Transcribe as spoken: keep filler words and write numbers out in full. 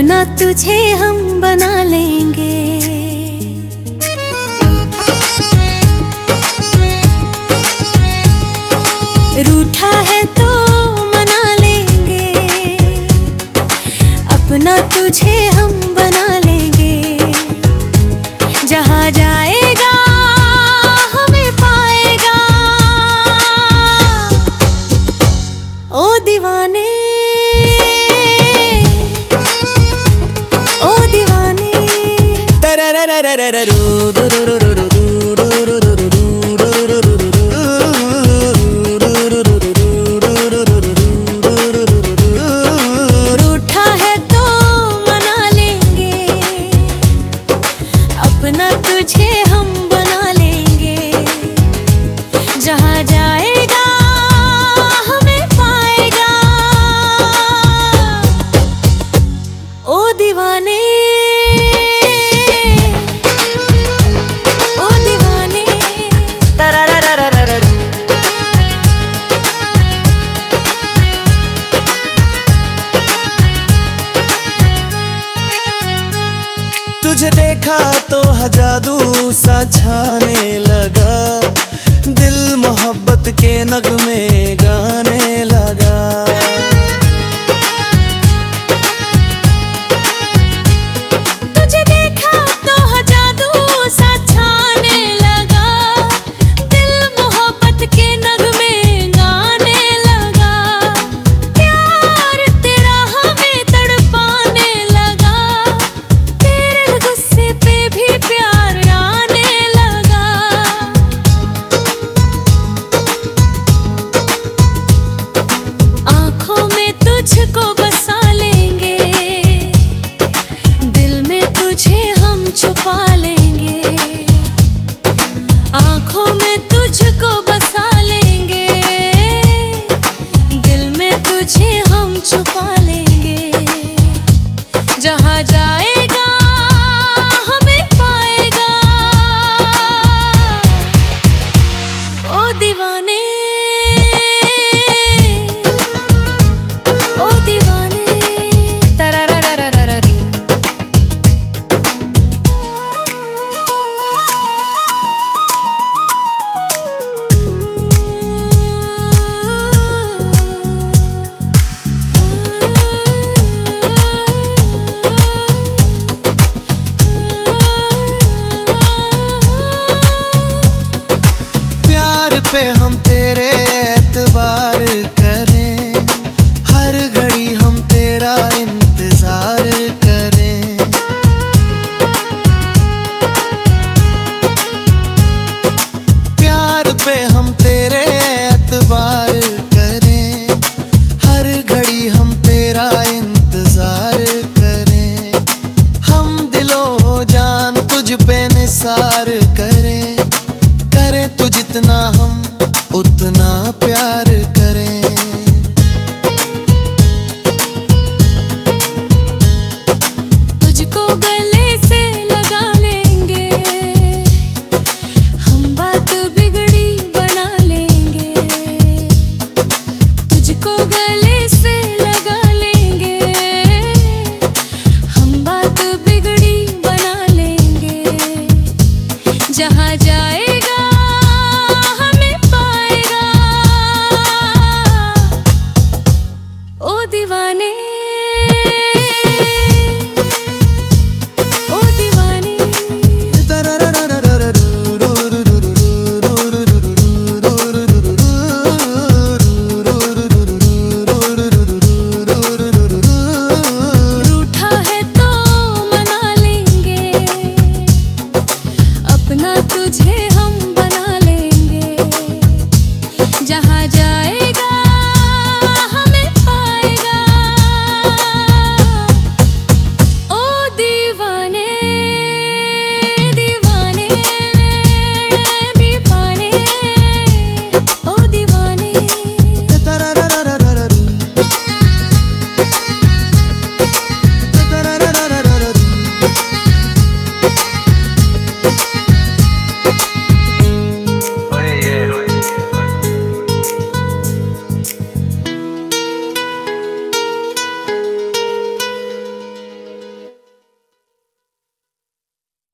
अपना तुझे हम बना लेंगे। रूठा है तो मना लेंगे, अपना तुझे हम बना लेंगे। जहाँ जाएगा हमें पाएगा, ओ दीवाने ओ दीवाने। रूठा है तो मना लेंगे, अपना तुझे हम बना लेंगे। जहाँ जाएगा हमें पाएगा, ओ दीवाने ओ दीवाने। तुझे देखा तो जादू सा छाने लगा, दिल मोहब्बत के नगमे गाने लगा। तुझे देखा तो जादू सा छाने लगा, दिल मोहब्बत के नगमे गाने लगा। प्यार तेरा हमें तड़पाने लगा, तेरे गुस्से पे भी प्यार आने लगा। आँखों में तुझको बसा लेंगे, दिल में तुझे हम छुपा लेंगे। आँखों में तुझको बसा लेंगे, दिल में तुझे हम छुपा लेंगे। जहाँ जाएगा हमें पाएगा, ओ दीवाने ओ दीवाने। तरररररररी। प्यार पे हम तेरे एतबार करें, हर घड़ी हम तेरा इंतजार करें। प्यार पे हम तेरे एतबार करें, हर घड़ी हम तेरा इंतजार करें। हम दिलो जान तुझ पे निसार करें, करें तू जितना हम उतना प्यार करें। तुझको गले से लगा लेंगे, हम बात बिगड़ी बना लेंगे। तुझको गले से लगा लेंगे, हम बात बिगड़ी बना लेंगे। जहाँ जाएगा हमें पाएगा, ओ दीवाने ओ दीवाने। रूठा है तो मना लेंगे, अपना तुझे हम बना लेंगे। जहाँ जाए